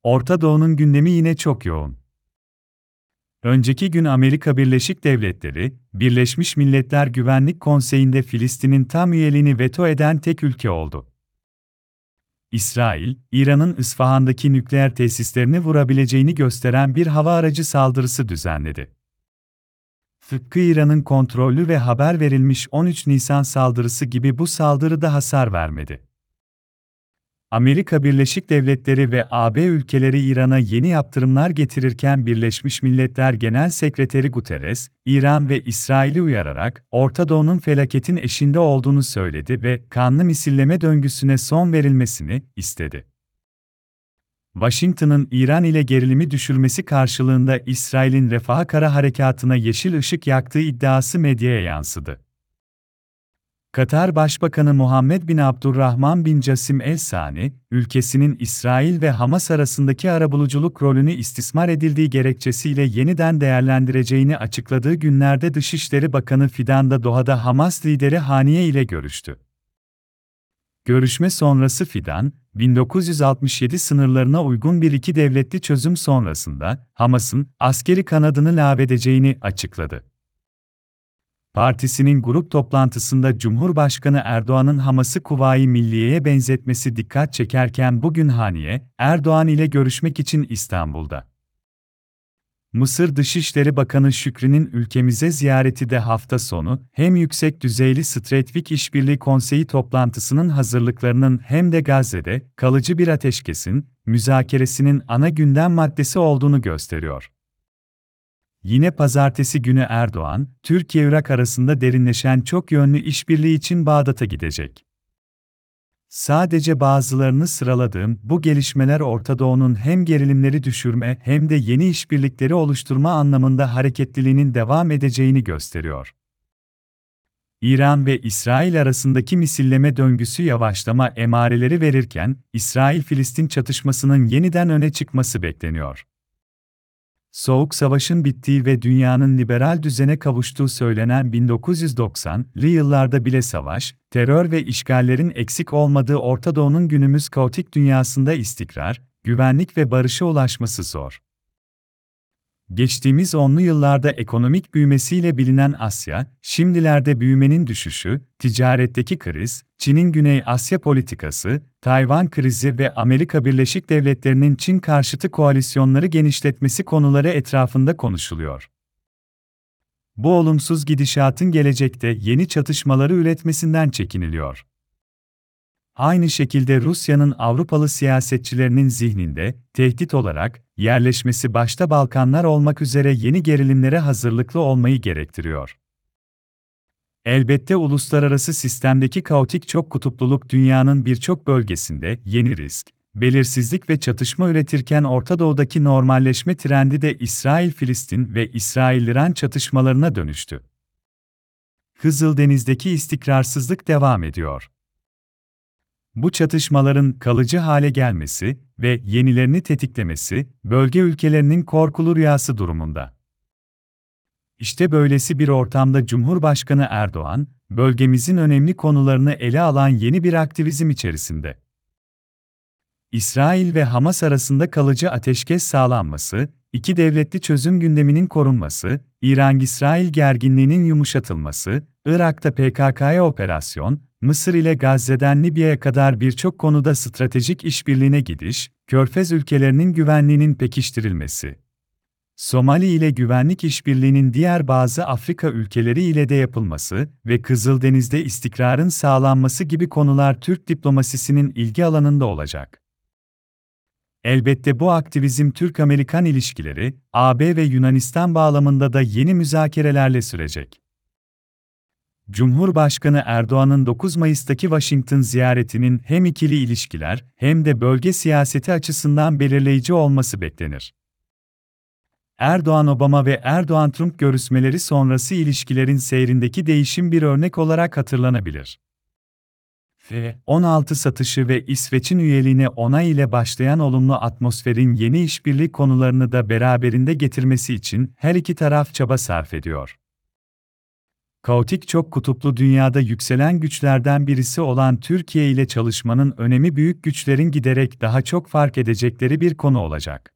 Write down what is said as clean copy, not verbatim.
Orta Doğu'nun gündemi yine çok yoğun. Önceki gün Amerika Birleşik Devletleri, Birleşmiş Milletler Güvenlik Konseyi'nde Filistin'in tam üyeliğini veto eden tek ülke oldu. İsrail, İran'ın İsfahan'daki nükleer tesislerini vurabileceğini gösteren bir hava aracı saldırısı düzenledi. Tıpkı İran'ın kontrollü ve haber verilmiş 13 Nisan saldırısı gibi bu saldırı da hasar vermedi. Amerika Birleşik Devletleri ve AB ülkeleri İran'a yeni yaptırımlar getirirken Birleşmiş Milletler Genel Sekreteri Guterres, İran ve İsrail'i uyararak Orta Doğu'nun felaketin eşiğinde olduğunu söyledi ve kanlı misilleme döngüsüne son verilmesini istedi. Washington'ın İran ile gerilimi düşürmesi karşılığında İsrail'in Refah Kara Harekatı'na yeşil ışık yaktığı iddiası medyaya yansıdı. Katar Başbakanı Muhammed bin Abdurrahman bin Casim El Sani, ülkesinin İsrail ve Hamas arasındaki arabuluculuk rolünü istismar edildiği gerekçesiyle yeniden değerlendireceğini açıkladığı günlerde Dışişleri Bakanı Fidan da Doha'da Hamas lideri Haniye ile görüştü. Görüşme sonrası Fidan, 1967 sınırlarına uygun bir iki devletli çözüm sonrasında Hamas'ın askeri kanadını lağvedeceğini açıkladı. Partisinin grup toplantısında Cumhurbaşkanı Erdoğan'ın Hamas'ı Kuvayi Milliye'ye benzetmesi dikkat çekerken bugün Haniye, Erdoğan ile görüşmek için İstanbul'da. Mısır Dışişleri Bakanı Şükrü'nün ülkemize ziyareti de hafta sonu, hem yüksek düzeyli Stratejik İşbirliği Konseyi toplantısının hazırlıklarının hem de Gazze'de kalıcı bir ateşkesin müzakeresinin ana gündem maddesi olduğunu gösteriyor. Yine pazartesi günü Erdoğan, Türkiye-Irak arasında derinleşen çok yönlü işbirliği için Bağdat'a gidecek. Sadece bazılarını sıraladığım bu gelişmeler Orta Doğu'nun hem gerilimleri düşürme hem de yeni işbirlikleri oluşturma anlamında hareketliliğinin devam edeceğini gösteriyor. İran ve İsrail arasındaki misilleme döngüsü yavaşlama emareleri verirken, İsrail-Filistin çatışmasının yeniden öne çıkması bekleniyor. Soğuk Savaş'ın bittiği ve dünyanın liberal düzene kavuştuğu söylenen 1990'lı yıllarda bile savaş, terör ve işgallerin eksik olmadığı Orta Doğu'nun günümüz kaotik dünyasında istikrar, güvenlik ve barışa ulaşması zor. Geçtiğimiz 10'lu yıllarda ekonomik büyümesiyle bilinen Asya, şimdilerde büyümenin düşüşü, ticaretteki kriz, Çin'in Güney Asya politikası, Tayvan krizi ve Amerika Birleşik Devletleri'nin Çin karşıtı koalisyonları genişletmesi konuları etrafında konuşuluyor. Bu olumsuz gidişatın gelecekte yeni çatışmaları üretmesinden çekiniliyor. Aynı şekilde Rusya'nın Avrupalı siyasetçilerinin zihninde, tehdit olarak, yerleşmesi başta Balkanlar olmak üzere yeni gerilimlere hazırlıklı olmayı gerektiriyor. Elbette uluslararası sistemdeki kaotik çok kutupluluk dünyanın birçok bölgesinde yeni risk, belirsizlik ve çatışma üretirken Orta Doğu'daki normalleşme trendi de İsrail-Filistin ve İsrail-İran çatışmalarına dönüştü. Kızıldeniz'deki istikrarsızlık devam ediyor. Bu çatışmaların kalıcı hale gelmesi ve yenilerini tetiklemesi, bölge ülkelerinin korkulu rüyası durumunda. İşte böylesi bir ortamda Cumhurbaşkanı Erdoğan, bölgemizin önemli konularını ele alan yeni bir aktivizm içerisinde. İsrail ve Hamas arasında kalıcı ateşkes sağlanması, iki devletli çözüm gündeminin korunması, İran-İsrail gerginliğinin yumuşatılması, Irak'ta PKK'ya operasyon, Mısır ile Gazze'den Libya'ya kadar birçok konuda stratejik işbirliğine gidiş, Körfez ülkelerinin güvenliğinin pekiştirilmesi. Somali ile güvenlik işbirliğinin diğer bazı Afrika ülkeleri ile de yapılması ve Kızıldeniz'de istikrarın sağlanması gibi konular Türk diplomasisinin ilgi alanında olacak. Elbette bu aktivizm Türk-Amerikan ilişkileri, AB ve Yunanistan bağlamında da yeni müzakerelerle sürecek. Cumhurbaşkanı Erdoğan'ın 9 Mayıs'taki Washington ziyaretinin hem ikili ilişkiler hem de bölge siyaseti açısından belirleyici olması beklenir. Erdoğan-Obama ve Erdoğan-Trump görüşmeleri sonrası ilişkilerin seyrindeki değişim bir örnek olarak hatırlanabilir. F-16 satışı ve İsveç'in üyeliğine onay ile başlayan olumlu atmosferin yeni işbirliği konularını da beraberinde getirmesi için her iki taraf çaba sarf ediyor. Kaotik çok kutuplu dünyada yükselen güçlerden birisi olan Türkiye ile çalışmanın önemi büyük güçlerin giderek daha çok fark edecekleri bir konu olacak.